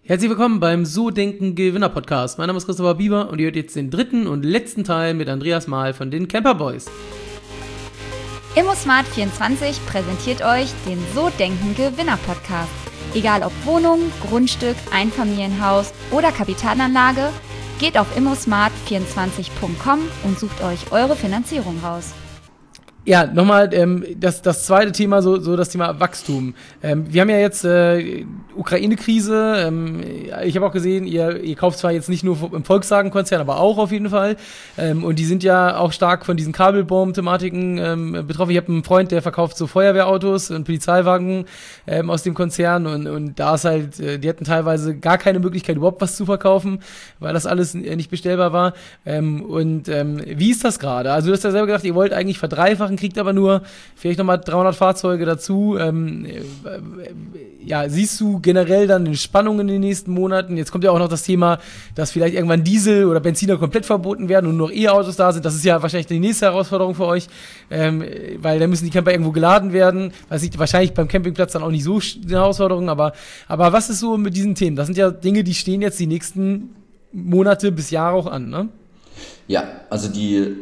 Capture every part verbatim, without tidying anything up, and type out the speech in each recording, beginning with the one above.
Herzlich willkommen beim So Denken Gewinner Podcast. Mein Name ist Christopher Bieber und ihr hört jetzt den dritten und letzten Teil mit Andreas Mahl von den Camper Boys. ImmoSmart vierundzwanzig präsentiert euch den So Denken Gewinner Podcast. Egal ob Wohnung, Grundstück, Einfamilienhaus oder Kapitalanlage, geht auf immosmart vierundzwanzig punkt com und sucht euch eure Finanzierung raus. Ja, nochmal ähm, das, das zweite Thema, so, so das Thema Wachstum. Ähm, wir haben ja jetzt äh, Ukraine-Krise. Ähm, ich habe auch gesehen, ihr, ihr kauft zwar jetzt nicht nur im Volkswagen-Konzern, aber auch auf jeden Fall. Ähm, und die sind ja auch stark von diesen Kabelbaum-Thematiken ähm, betroffen. Ich habe einen Freund, der verkauft so Feuerwehrautos und Polizeiwagen ähm, aus dem Konzern. Und, und da ist halt, äh, die hatten teilweise gar keine Möglichkeit, überhaupt was zu verkaufen, weil das alles nicht bestellbar war. Ähm, und ähm, wie ist das gerade? Also du hast ja selber gesagt, ihr wollt eigentlich verdreifachen, kriegt aber nur vielleicht nochmal dreihundert Fahrzeuge dazu. Ähm, äh, ja, siehst du generell dann eine Spannung in den nächsten Monaten? Jetzt kommt ja auch noch das Thema, dass vielleicht irgendwann Diesel oder Benziner komplett verboten werden und nur noch E-Autos da sind. Das ist ja wahrscheinlich die nächste Herausforderung für euch, ähm, weil da müssen die Camper irgendwo geladen werden. Das ist wahrscheinlich beim Campingplatz dann auch nicht so eine Herausforderung, aber, aber was ist so mit diesen Themen? Das sind ja Dinge, die stehen jetzt die nächsten Monate bis Jahre auch an, ne? Ja, also die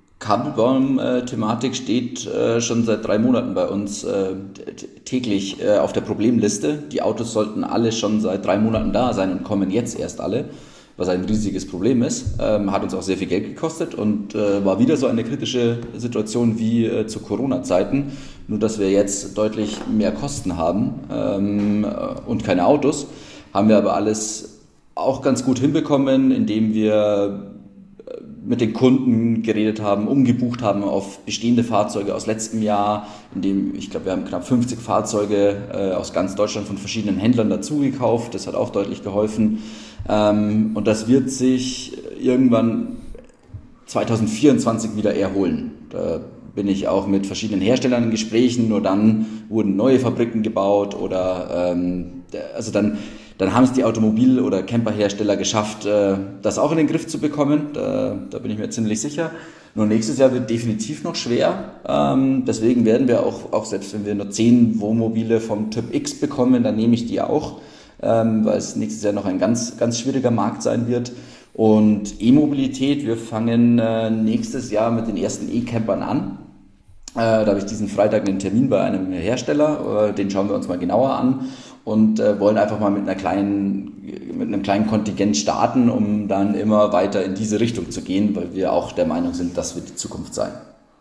Kabelbaum-Thematik steht äh, schon seit drei Monaten bei uns äh, t- täglich äh, auf der Problemliste. Die Autos sollten alle schon seit drei Monaten da sein und kommen jetzt erst alle, was ein riesiges Problem ist. Ähm, hat uns auch sehr viel Geld gekostet und äh, war wieder so eine kritische Situation wie äh, zu Corona-Zeiten. Nur, dass wir jetzt deutlich mehr Kosten haben ähm, und keine Autos, haben wir aber alles auch ganz gut hinbekommen, indem wir mit den Kunden geredet haben, umgebucht haben auf bestehende Fahrzeuge aus letztem Jahr, in dem, ich glaube, wir haben knapp fünfzig Fahrzeuge äh, aus ganz Deutschland von verschiedenen Händlern dazu gekauft. Das hat auch deutlich geholfen. Ähm, und das wird sich irgendwann zwanzig vierundzwanzig wieder erholen. Da bin ich auch mit verschiedenen Herstellern in Gesprächen, nur dann wurden neue Fabriken gebaut oder ähm, also dann Dann haben es die Automobil- oder Camperhersteller geschafft, das auch in den Griff zu bekommen. Da, da bin ich mir ziemlich sicher. Nur nächstes Jahr wird definitiv noch schwer. Deswegen werden wir auch, auch selbst wenn wir nur zehn Wohnmobile vom Typ X bekommen, dann nehme ich die auch, weil es nächstes Jahr noch ein ganz, ganz schwieriger Markt sein wird. Und E-Mobilität, wir fangen nächstes Jahr mit den ersten E-Campern an. Da habe ich diesen Freitag einen Termin bei einem Hersteller, den schauen wir uns mal genauer an. Und äh, wollen einfach mal mit einer kleinen, mit einem kleinen Kontingent starten, um dann immer weiter in diese Richtung zu gehen, weil wir auch der Meinung sind, das wird die Zukunft sein.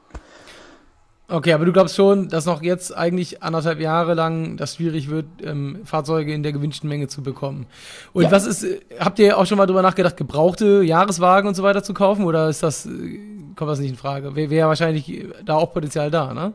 Okay, aber du glaubst schon, dass noch jetzt eigentlich anderthalb Jahre lang das schwierig wird, ähm, Fahrzeuge in der gewünschten Menge zu bekommen. Und ja. was ist, habt ihr auch schon mal drüber nachgedacht, gebrauchte Jahreswagen und so weiter zu kaufen, oder ist das, kommt das nicht in Frage? Wäre wär wahrscheinlich da auch Potenzial da, ne?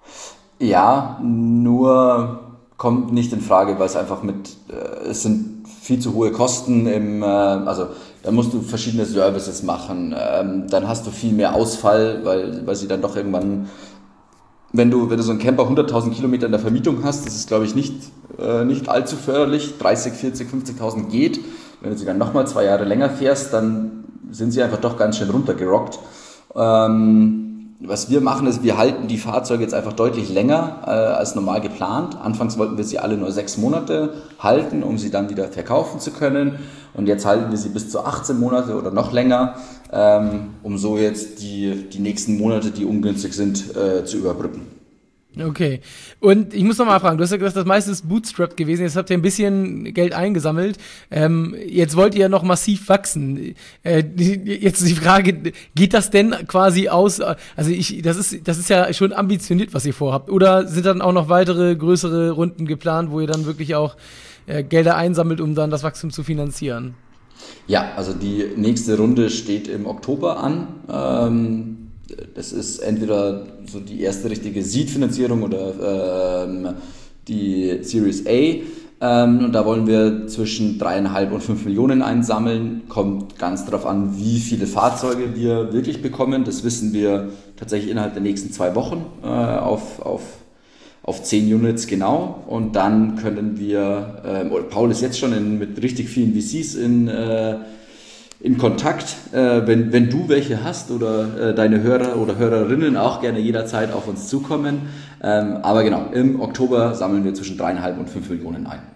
Ja, nur kommt nicht in Frage, weil es einfach mit, äh, es sind viel zu hohe Kosten im, äh, also da musst du verschiedene Services machen, ähm, dann hast du viel mehr Ausfall, weil, weil sie dann doch irgendwann, wenn du, wenn du so einen Camper hunderttausend Kilometer in der Vermietung hast, das ist glaube ich nicht, äh, nicht allzu förderlich, dreißig, vierzig, fünfzigtausend geht, wenn du sie dann nochmal zwei Jahre länger fährst, dann sind sie einfach doch ganz schön runtergerockt. Ähm, Was wir machen, ist, wir halten die Fahrzeuge jetzt einfach deutlich länger äh, als normal geplant. Anfangs wollten wir sie alle nur sechs Monate halten, um sie dann wieder verkaufen zu können. Und jetzt halten wir sie bis zu achtzehn Monate oder noch länger, ähm, um so jetzt die, die nächsten Monate, die ungünstig sind, äh, zu überbrücken. Okay. Und ich muss noch mal fragen, du hast ja gesagt, das meiste ist bootstrapped gewesen, jetzt habt ihr ein bisschen Geld eingesammelt, ähm, jetzt wollt ihr ja noch massiv wachsen. Äh, jetzt die Frage, geht das denn quasi aus, also ich, das ist, das ist ja schon ambitioniert, was ihr vorhabt, oder sind dann auch noch weitere größere Runden geplant, wo ihr dann wirklich auch äh, Gelder einsammelt, um dann das Wachstum zu finanzieren? Ja, also die nächste Runde steht im Oktober an. Ähm, Das ist entweder so die erste richtige Seed-Finanzierung oder ähm, die Series A. Ähm, und da wollen wir zwischen dreieinhalb und fünf Millionen einsammeln. Kommt ganz darauf an, wie viele Fahrzeuge wir wirklich bekommen. Das wissen wir tatsächlich innerhalb der nächsten zwei Wochen äh, auf, auf, auf zehn Units genau. Und dann können wir, äh, Paul ist jetzt schon in, mit richtig vielen V Cs in äh, in Kontakt, äh, wenn, wenn du welche hast oder äh, deine Hörer oder Hörerinnen auch gerne jederzeit auf uns zukommen. Ähm, aber genau, im Oktober sammeln wir zwischen dreieinhalb und fünf Millionen ein.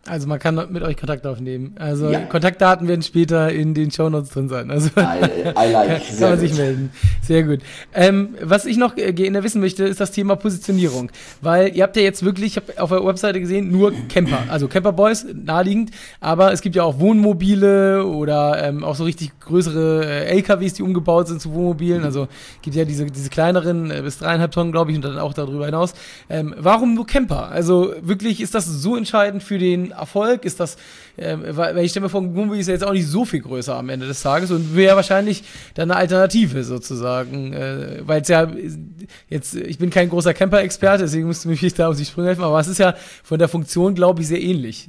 Also man kann mit euch Kontakt aufnehmen. Also ja. Kontaktdaten werden später in den Shownotes drin sein. Also I, I like. kann, kann man sich melden. Sehr gut. Ähm, was ich noch gerne wissen möchte, ist das Thema Positionierung. Weil ihr habt ja jetzt wirklich, ich habe auf der Webseite gesehen, nur Camper. Also Camperboys, naheliegend. Aber es gibt ja auch Wohnmobile oder ähm, auch so richtig größere äh, L K Ws, die umgebaut sind zu Wohnmobilen. Also gibt ja diese, diese kleineren äh, bis dreieinhalb Tonnen, glaube ich, und dann auch darüber hinaus. Ähm, warum nur Camper? Also wirklich, ist das so entscheidend für den Erfolg? Ist das, äh, weil ich stelle mir vor, ein Wohnmobil ist ja jetzt auch nicht so viel größer am Ende des Tages und wäre wahrscheinlich dann eine Alternative sozusagen, äh, weil es ja jetzt, ich bin kein großer Camper-Experte, deswegen müsst ihr mich da auf die Sprünge helfen, aber es ist ja von der Funktion, glaube ich, sehr ähnlich.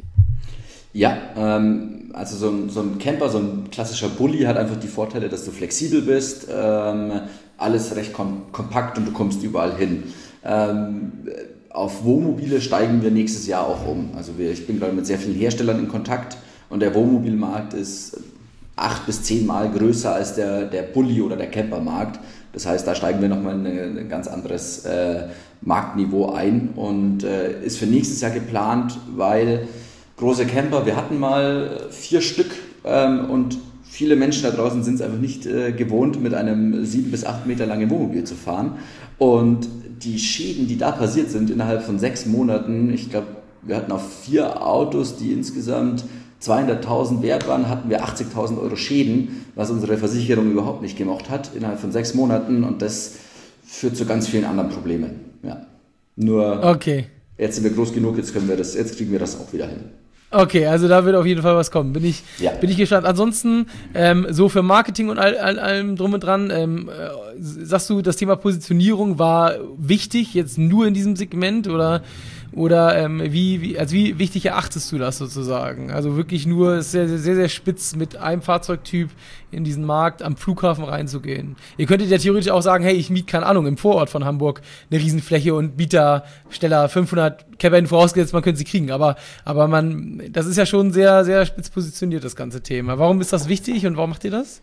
Ja, ähm, also so ein, so ein Camper, so ein klassischer Bulli hat einfach die Vorteile, dass du flexibel bist, ähm, alles recht kom- kompakt und du kommst überall hin. Ähm, Auf Wohnmobile steigen wir nächstes Jahr auch um. Also wir, ich bin gerade mit sehr vielen Herstellern in Kontakt und der Wohnmobilmarkt ist acht bis zehn Mal größer als der, der Bulli- oder der Campermarkt. Das heißt, da steigen wir nochmal in ein, ein ganz anderes äh, Marktniveau ein und äh, ist für nächstes Jahr geplant, weil große Camper, wir hatten mal vier Stück ähm, und viele Menschen da draußen sind es einfach nicht äh, gewohnt, mit einem sieben bis acht Meter langen Wohnmobil zu fahren. Und die Schäden, die da passiert sind innerhalb von sechs Monaten, ich glaube, wir hatten auf vier Autos, die insgesamt zweihunderttausend wert waren, hatten wir achtzigtausend Euro Schäden, was unsere Versicherung überhaupt nicht gemacht hat, innerhalb von sechs Monaten. Und das führt zu ganz vielen anderen Problemen. Ja. Nur okay. Jetzt sind wir groß genug, jetzt, können wir das, jetzt kriegen wir das auch wieder hin. Okay, also da wird auf jeden Fall was kommen. Bin ich, ja. bin ich gespannt. Ansonsten, ähm, so für Marketing und all, all, allem drum und dran, ähm, äh, sagst du, das Thema Positionierung war wichtig, jetzt nur in diesem Segment oder, oder ähm, wie, wie, also wie wichtig erachtest du das sozusagen? Also wirklich nur sehr, sehr, sehr spitz mit einem Fahrzeugtyp in diesen Markt am Flughafen reinzugehen. Ihr könntet ja theoretisch auch sagen, hey, ich miete, keine Ahnung, im Vorort von Hamburg eine Riesenfläche und biete da schneller fünfhundert Cabin, vorausgesetzt, man könnte sie kriegen. Aber, aber man, das ist ja schon sehr, sehr spitz positioniert, das ganze Thema. Warum ist das wichtig und warum macht ihr das?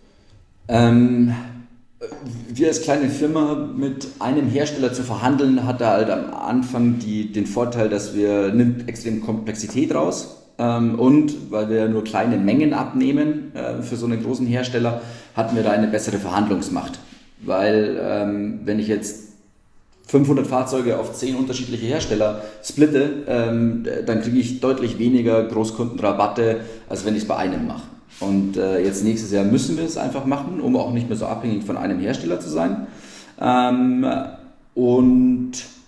Ähm, wir als kleine Firma mit einem Hersteller zu verhandeln, hat da halt am Anfang die, den Vorteil, dass wir nimmt extrem Komplexität raus. Ähm, und weil wir nur kleine Mengen abnehmen äh, für so einen großen Hersteller, hatten wir da eine bessere Verhandlungsmacht. Weil ähm, wenn ich jetzt fünfhundert Fahrzeuge auf zehn unterschiedliche Hersteller splitte, ähm, dann kriege ich deutlich weniger Großkundenrabatte, als wenn ich es bei einem mache. Und äh, jetzt nächstes Jahr müssen wir es einfach machen, um auch nicht mehr so abhängig von einem Hersteller zu sein. Ähm, und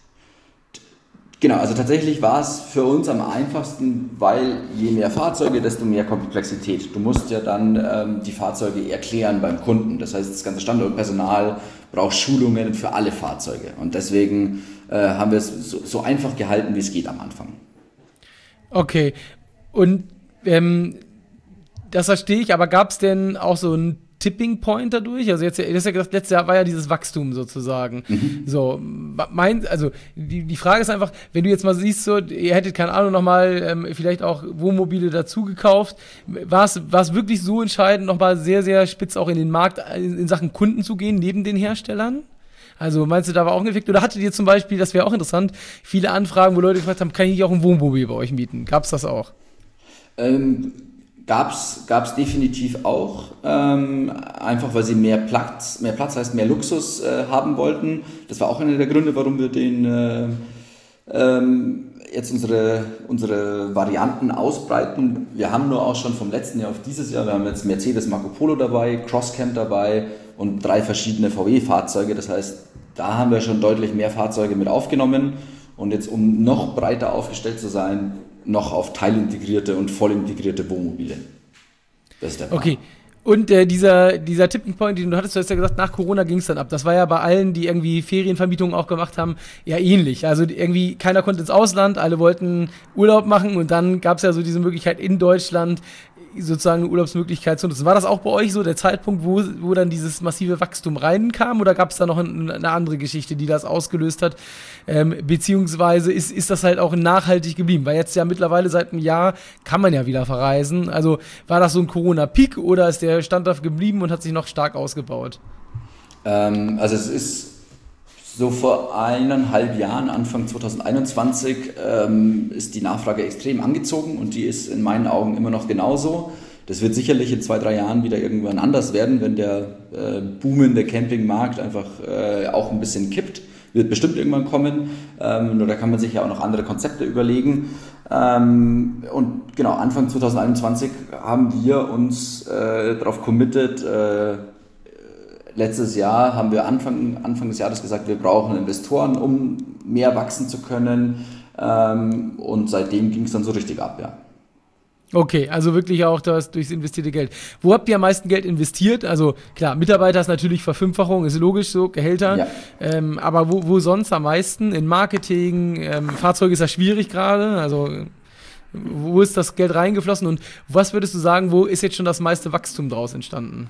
genau, also tatsächlich war es für uns am einfachsten, weil je mehr Fahrzeuge, desto mehr Komplexität. Du musst ja dann ähm, die Fahrzeuge erklären beim Kunden. Das heißt, das ganze Standortpersonal braucht Schulungen für alle Fahrzeuge. Und deswegen äh, haben wir es so, so einfach gehalten, wie es geht am Anfang. Okay. Und ähm, das verstehe ich, aber gab es denn auch so einen Tipping Point dadurch? Also jetzt, du hast ja gesagt, letztes Jahr war ja dieses Wachstum sozusagen. Mhm. So, mein, also die, die Frage ist einfach, wenn du jetzt mal siehst, so, ihr hättet, keine Ahnung, nochmal ähm, vielleicht auch Wohnmobile dazu gekauft, war es wirklich so entscheidend, nochmal sehr, sehr spitz auch in den Markt in, in Sachen Kunden zu gehen, neben den Herstellern? Also meinst du, da war auch ein Effekt? Oder hattet ihr zum Beispiel, das wäre auch interessant, viele Anfragen, wo Leute gefragt haben, kann ich nicht auch ein Wohnmobil bei euch mieten? Gab es das auch? Ähm Gab's, gab's definitiv auch, ähm, einfach weil sie mehr Platz, mehr Platz heißt mehr Luxus äh, haben wollten. Das war auch einer der Gründe, warum wir den äh, ähm, jetzt unsere, unsere Varianten ausbreiten. Wir haben nur auch schon vom letzten Jahr auf dieses Jahr, wir haben jetzt Mercedes Marco Polo dabei, Crosscamp dabei und drei verschiedene V W-Fahrzeuge. Das heißt, da haben wir schon deutlich mehr Fahrzeuge mit aufgenommen. Und jetzt, um noch breiter aufgestellt zu sein, noch auf teilintegrierte und vollintegrierte Wohnmobile. Das ist der Plan. Okay. Und äh, dieser, dieser Tipping Point, den du hattest, du hast ja gesagt, nach Corona ging es dann ab. Das war ja bei allen, die irgendwie Ferienvermietungen auch gemacht haben, ja ähnlich. Also irgendwie keiner konnte ins Ausland, alle wollten Urlaub machen und dann gab es ja so diese Möglichkeit in Deutschland sozusagen eine Urlaubsmöglichkeit zu nutzen. War das auch bei euch so der Zeitpunkt, wo, wo dann dieses massive Wachstum reinkam oder gab es da noch ein, eine andere Geschichte, die das ausgelöst hat? Ähm, beziehungsweise ist, ist das halt auch nachhaltig geblieben? Weil jetzt ja mittlerweile seit einem Jahr kann man ja wieder verreisen. Also war das so ein Corona-Peak oder ist der standhaft geblieben und hat sich noch stark ausgebaut? Ähm, also es ist So vor eineinhalb Jahren, Anfang zwanzig einundzwanzig, ähm, ist die Nachfrage extrem angezogen und die ist in meinen Augen immer noch genauso. Das wird sicherlich in zwei, drei Jahren wieder irgendwann anders werden, wenn der äh, boomende Campingmarkt einfach äh, auch ein bisschen kippt. Wird bestimmt irgendwann kommen, ähm, nur da kann man sich ja auch noch andere Konzepte überlegen. Ähm, und genau, Anfang zwanzig einundzwanzig haben wir uns äh, darauf committed. Äh, letztes Jahr haben wir Anfang, Anfang des Jahres gesagt, wir brauchen Investoren, um mehr wachsen zu können. Ähm, und seitdem ging es dann so richtig ab, ja. Okay, also wirklich auch das durchs investierte Geld. Wo habt ihr am meisten Geld investiert? Also klar, Mitarbeiter ist natürlich Verfünffachung, ist logisch so, Gehälter. Ja. Ähm, aber wo, wo sonst am meisten? In Marketing, ähm, Fahrzeuge ist ja schwierig gerade. Also wo ist das Geld reingeflossen? Und was würdest du sagen, wo ist jetzt schon das meiste Wachstum draus entstanden?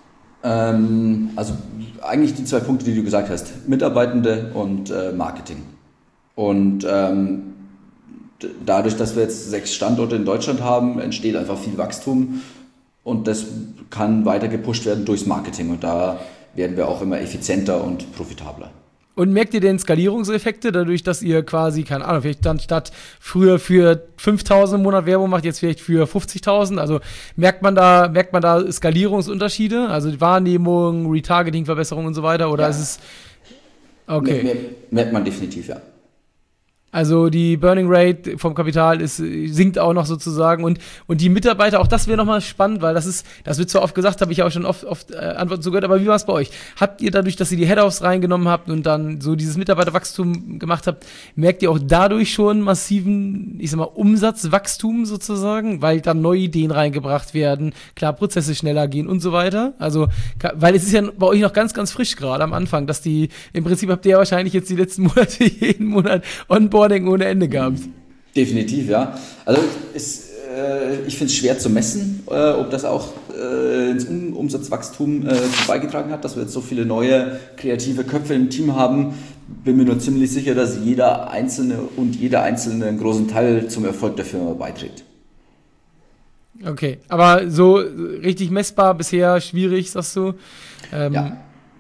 Ähm, also eigentlich die zwei Punkte, die du gesagt hast. Mitarbeitende und äh, Marketing. Und ähm, dadurch, dass wir jetzt sechs Standorte in Deutschland haben, entsteht einfach viel Wachstum und das kann weiter gepusht werden durchs Marketing und da werden wir auch immer effizienter und profitabler. Und merkt ihr denn Skalierungseffekte dadurch, dass ihr quasi, keine Ahnung, vielleicht dann statt früher für fünftausend im Monat Werbung macht, jetzt vielleicht für fünfzigtausend? Also merkt man da, merkt man da Skalierungsunterschiede? Also die Wahrnehmung, Retargeting, Verbesserung und so weiter? Oder ja. ist es, okay. Mer- merkt man definitiv, ja. Also die Burning Rate vom Kapital ist, sinkt auch noch sozusagen und, und die Mitarbeiter, auch das wäre nochmal spannend, weil das ist, das wird zwar oft gesagt, habe ich ja auch schon oft, oft äh, Antworten zu gehört, aber wie war es bei euch? Habt ihr dadurch, dass ihr die Head-Offs reingenommen habt und dann so dieses Mitarbeiterwachstum gemacht habt, merkt ihr auch dadurch schon massiven, ich sag mal, Umsatzwachstum sozusagen, weil dann neue Ideen reingebracht werden, klar, Prozesse schneller gehen und so weiter? Also, weil es ist ja bei euch noch ganz, ganz frisch gerade am Anfang, dass die, im Prinzip habt ihr ja wahrscheinlich jetzt die letzten Monate jeden Monat Onboard ohne Ende gehabt. Definitiv, ja. Also ist, äh, ich finde es schwer zu messen, äh, ob das auch äh, ins um- Umsatzwachstum äh, beigetragen hat, dass wir jetzt so viele neue kreative Köpfe im Team haben. Bin mir nur ziemlich sicher, dass jeder Einzelne und jeder Einzelne einen großen Teil zum Erfolg der Firma beiträgt. Okay, aber so richtig messbar bisher schwierig, sagst du? Ähm, ja.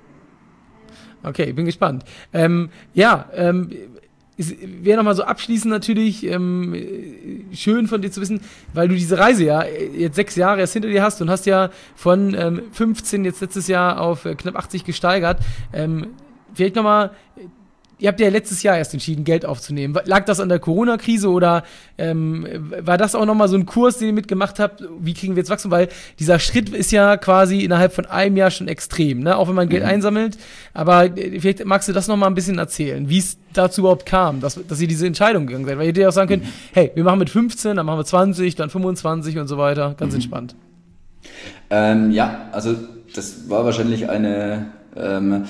Okay, ich bin gespannt. Ähm, ja, ähm, wäre nochmal so abschließend natürlich ähm, schön von dir zu wissen, weil du diese Reise ja jetzt sechs Jahre erst hinter dir hast und hast ja von ähm, fünfzehn jetzt letztes Jahr auf äh, knapp achtzig gesteigert. Ähm, vielleicht nochmal, ihr habt ja letztes Jahr erst entschieden, Geld aufzunehmen. Lag das an der Corona-Krise oder ähm, war das auch nochmal so ein Kurs, den ihr mitgemacht habt? Wie kriegen wir jetzt Wachstum? Weil dieser Schritt ist ja quasi innerhalb von einem Jahr schon extrem, ne? Auch wenn man Geld mhm. einsammelt. Aber vielleicht magst du das nochmal ein bisschen erzählen, wie es dazu überhaupt kam, dass, dass ihr diese Entscheidung gegangen seid. Weil ihr hättet ja auch sagen können, mhm. hey, wir machen mit fünfzehn, dann machen wir zwanzig, dann fünfundzwanzig und so weiter. Ganz mhm. entspannt. Ähm, ja, also das war wahrscheinlich eine... Ähm,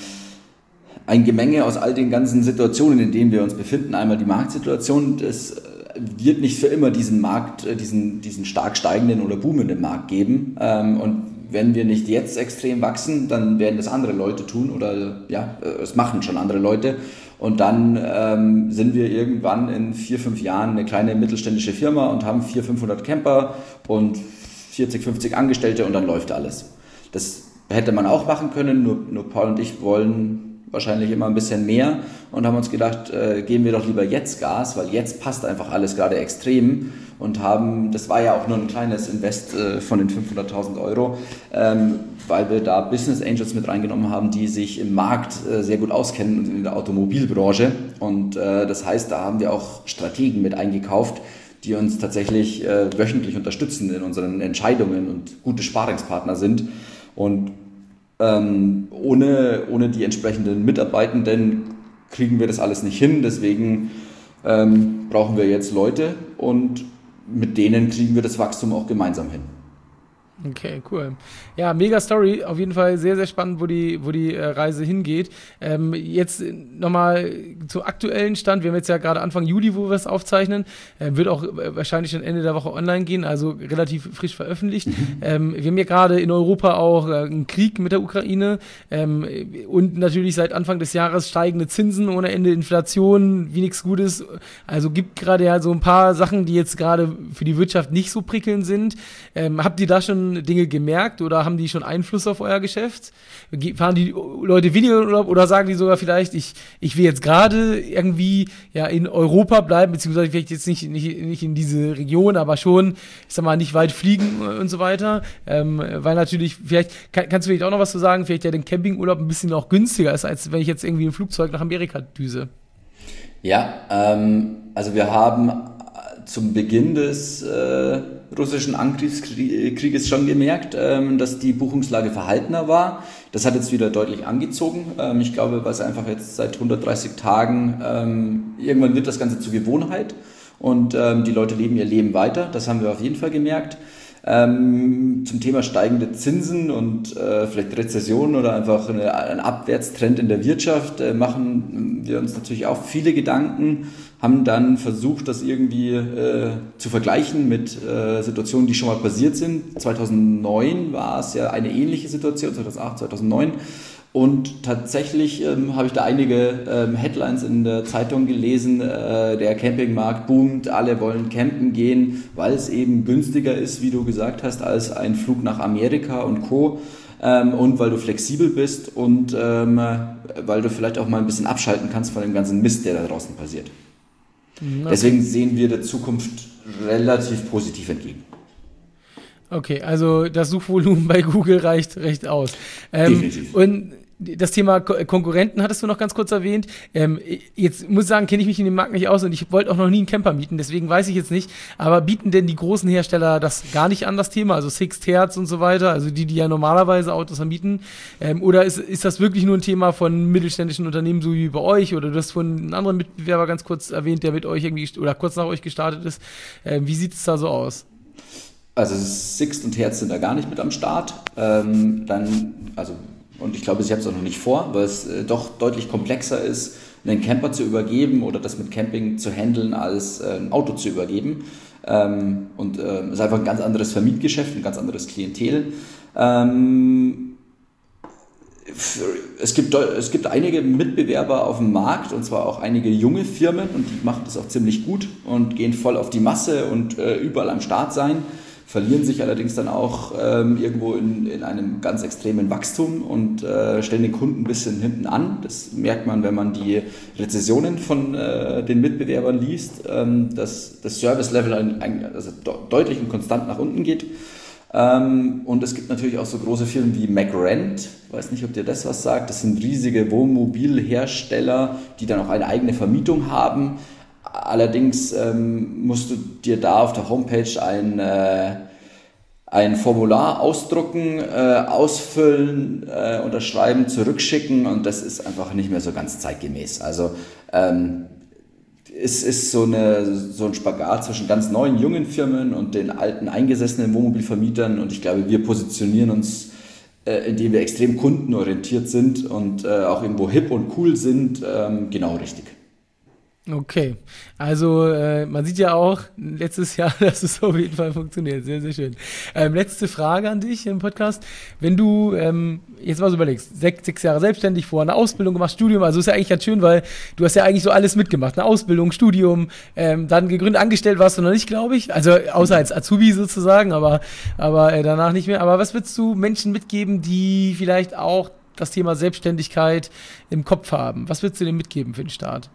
ein Gemenge aus all den ganzen Situationen, in denen wir uns befinden. Einmal die Marktsituation, es wird nicht für immer diesen Markt, diesen, diesen stark steigenden oder boomenden Markt geben. Und wenn wir nicht jetzt extrem wachsen, dann werden das andere Leute tun oder ja, es machen schon andere Leute. Und dann ähm, sind wir irgendwann in vier, fünf Jahren eine kleine mittelständische Firma und haben vierhundert, fünfhundert Camper und vierzig, fünfzig Angestellte und dann läuft alles. Das hätte man auch machen können, nur, nur Paul und ich wollen wahrscheinlich immer ein bisschen mehr und haben uns gedacht, äh, geben wir doch lieber jetzt Gas, weil jetzt passt einfach alles gerade extrem und haben, das war ja auch nur ein kleines Invest äh, von den fünfhunderttausend Euro, ähm, weil wir da Business Angels mit reingenommen haben, die sich im Markt äh, sehr gut auskennen in der Automobilbranche und äh, das heißt, da haben wir auch Strategen mit eingekauft, die uns tatsächlich äh, wöchentlich unterstützen in unseren Entscheidungen und gute Sparingspartner sind und Ähm, ohne, ohne die entsprechenden Mitarbeitenden kriegen wir das alles nicht hin. Deswegen ähm, brauchen wir jetzt Leute und mit denen kriegen wir das Wachstum auch gemeinsam hin. Okay, cool. Ja, mega Story. Auf jeden Fall sehr, sehr spannend, wo die, wo die äh, Reise hingeht. Ähm, jetzt nochmal zum aktuellen Stand. Wir haben jetzt ja gerade Anfang Juli, wo wir es aufzeichnen. Äh, wird auch äh, wahrscheinlich schon Ende der Woche online gehen, also relativ frisch veröffentlicht. Mhm. Ähm, wir haben ja gerade in Europa auch äh, einen Krieg mit der Ukraine ähm, und natürlich seit Anfang des Jahres steigende Zinsen ohne Ende, Inflation, wie nichts Gutes. Also gibt gerade ja so ein paar Sachen, die jetzt gerade für die Wirtschaft nicht so prickelnd sind. Ähm, habt ihr da schon schon Dinge gemerkt oder haben die schon Einfluss auf euer Geschäft? Fahren die Leute weniger in Urlaub oder sagen die sogar vielleicht, ich, ich will jetzt gerade irgendwie ja in Europa bleiben, beziehungsweise vielleicht jetzt nicht, nicht, nicht in diese Region, aber schon, ich sag mal, nicht weit fliegen und so weiter. Ähm, weil natürlich, vielleicht, kann, kannst du vielleicht auch noch was zu sagen, vielleicht ja den Campingurlaub ein bisschen auch günstiger ist, als wenn ich jetzt irgendwie ein Flugzeug nach Amerika düse. Ja, ähm, also wir haben zum Beginn des äh, russischen Angriffskrieges schon gemerkt, ähm, dass die Buchungslage verhaltener war. Das hat jetzt wieder deutlich angezogen. Ähm, ich glaube, weil es einfach jetzt seit hundertdreißig Tagen, ähm, irgendwann wird das Ganze zur Gewohnheit und ähm, die Leute leben ihr Leben weiter. Das haben wir auf jeden Fall gemerkt. Ähm, zum Thema steigende Zinsen und äh, vielleicht Rezession oder einfach eine, ein Abwärtstrend in der Wirtschaft äh, machen wir uns natürlich auch viele Gedanken, haben dann versucht, das irgendwie äh, zu vergleichen mit äh, Situationen, die schon mal passiert sind. zweitausendneun war es ja eine ähnliche Situation, zweitausendacht, zweitausendneun. Und tatsächlich ähm, habe ich da einige ähm, Headlines in der Zeitung gelesen, äh, der Campingmarkt boomt, alle wollen campen gehen, weil es eben günstiger ist, wie du gesagt hast, als ein Flug nach Amerika und Co. Ähm, und weil du flexibel bist und ähm, weil du vielleicht auch mal ein bisschen abschalten kannst von dem ganzen Mist, der da draußen passiert. Okay. Deswegen sehen wir der Zukunft relativ positiv entgegen. Okay, also das Suchvolumen bei Google reicht recht aus. Ähm, Definitiv. Und das Thema Konkurrenten hattest du noch ganz kurz erwähnt. Ähm, jetzt muss ich sagen, kenne ich mich in dem Markt nicht aus und ich wollte auch noch nie einen Camper mieten, deswegen weiß ich jetzt nicht. Aber bieten denn die großen Hersteller das gar nicht an, das Thema? Also Sixt, Hertz und so weiter, also die, die ja normalerweise Autos anbieten. Ähm, oder ist, ist das wirklich nur ein Thema von mittelständischen Unternehmen, so wie bei euch? Oder du hast von einem anderen Mitbewerber ganz kurz erwähnt, der mit euch irgendwie oder kurz nach euch gestartet ist. Ähm, wie sieht es da so aus? Also Sixt und Hertz sind da gar nicht mit am Start. Ähm, dann, also und ich glaube, sie haben es auch noch nicht vor, weil es äh, doch deutlich komplexer ist, einen Camper zu übergeben oder das mit Camping zu handeln, als äh, ein Auto zu übergeben. Ähm, und es äh, ist einfach ein ganz anderes Vermietgeschäft, ein ganz anderes Klientel. Ähm, es gibt, es gibt einige Mitbewerber auf dem Markt und zwar auch einige junge Firmen und die machen das auch ziemlich gut und gehen voll auf die Masse und äh, überall am Start sein. Verlieren sich allerdings dann auch ähm, irgendwo in, in einem ganz extremen Wachstum und äh, stellen den Kunden ein bisschen hinten an. Das merkt man, wenn man die Rezessionen von äh, den Mitbewerbern liest, ähm, dass das Service-Level ein, ein, also de- deutlich und konstant nach unten geht. Ähm, und es gibt natürlich auch so große Firmen wie MacRent. Ich weiß nicht, ob dir das was sagt. Das sind riesige Wohnmobilhersteller, die dann auch eine eigene Vermietung haben. Allerdings ähm, musst du dir da auf der Homepage ein, äh, ein Formular ausdrucken, äh, ausfüllen, äh, unterschreiben, zurückschicken und das ist einfach nicht mehr so ganz zeitgemäß. Also ähm, es ist so, eine, so ein Spagat zwischen ganz neuen, jungen Firmen und den alten, eingesessenen Wohnmobilvermietern und ich glaube, wir positionieren uns, äh, indem wir extrem kundenorientiert sind und äh, auch irgendwo hip und cool sind, ähm, genau richtig. Okay, also äh, man sieht ja auch letztes Jahr, dass es auf jeden Fall funktioniert. Sehr, sehr schön. Ähm, letzte Frage an dich im Podcast. Wenn du ähm, jetzt mal so überlegst, sechs, sechs Jahre selbstständig, vorher eine Ausbildung gemacht, Studium, also ist ja eigentlich ganz schön, weil du hast ja eigentlich so alles mitgemacht. Eine Ausbildung, Studium, ähm, dann gegründet, angestellt warst du noch nicht, glaube ich. Also außer als Azubi sozusagen, aber, aber äh, danach nicht mehr. Aber was würdest du Menschen mitgeben, die vielleicht auch das Thema Selbstständigkeit im Kopf haben? Was würdest du denen mitgeben für den Start?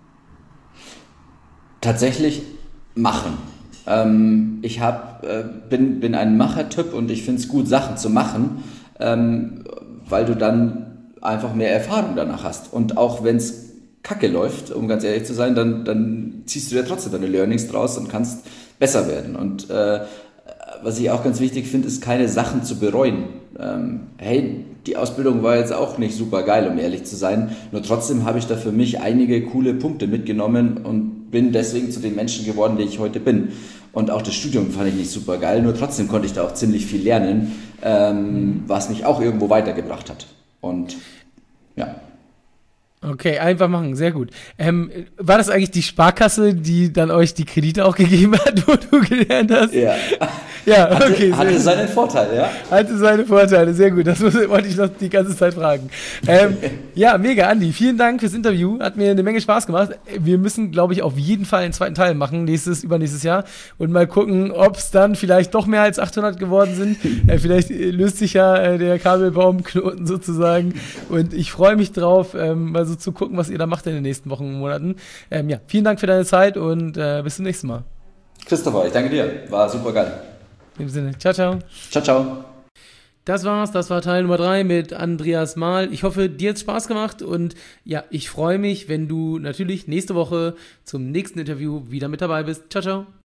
Tatsächlich machen. Ähm, ich hab, äh, bin, bin ein Machertyp und ich finde es gut, Sachen zu machen, ähm, weil du dann einfach mehr Erfahrung danach hast. Und auch wenn es kacke läuft, um ganz ehrlich zu sein, dann, dann ziehst du dir trotzdem deine Learnings draus und kannst besser werden. Und äh, was ich auch ganz wichtig finde, ist keine Sachen zu bereuen. Ähm, hey, die Ausbildung war jetzt auch nicht super geil, um ehrlich zu sein. Nur trotzdem habe ich da für mich einige coole Punkte mitgenommen und bin deswegen zu den Menschen geworden, der ich heute bin. Und auch das Studium fand ich nicht super geil, nur trotzdem konnte ich da auch ziemlich viel lernen, ähm, was mich auch irgendwo weitergebracht hat. Und ja. Okay, einfach machen, sehr gut. Ähm, war das eigentlich die Sparkasse, die dann euch die Kredite auch gegeben hat, wo du gelernt hast? Ja. Ja, hatte, okay. hatte seinen Vorteil, ja. Hatte seine Vorteile, sehr gut. Das wollte ich noch die ganze Zeit fragen. Ähm, ja, mega, Andi. Vielen Dank fürs Interview. Hat mir eine Menge Spaß gemacht. Wir müssen, glaube ich, auf jeden Fall einen zweiten Teil machen, nächstes, übernächstes Jahr. Und mal gucken, ob es dann vielleicht doch mehr als achthundert geworden sind. Äh, vielleicht löst sich ja äh, der Kabelbaumknoten sozusagen. Und ich freue mich drauf, ähm, mal so zu gucken, was ihr da macht in den nächsten Wochen und Monaten. Ähm, ja, vielen Dank für deine Zeit und äh, bis zum nächsten Mal. Christopher, ich danke dir. War super geil. In dem Sinne, ciao, ciao. Ciao, ciao. Das war's, das war Teil Nummer drei mit Andreas Mahl. Ich hoffe, dir hat's Spaß gemacht und ja, ich freue mich, wenn du natürlich nächste Woche zum nächsten Interview wieder mit dabei bist. Ciao, ciao.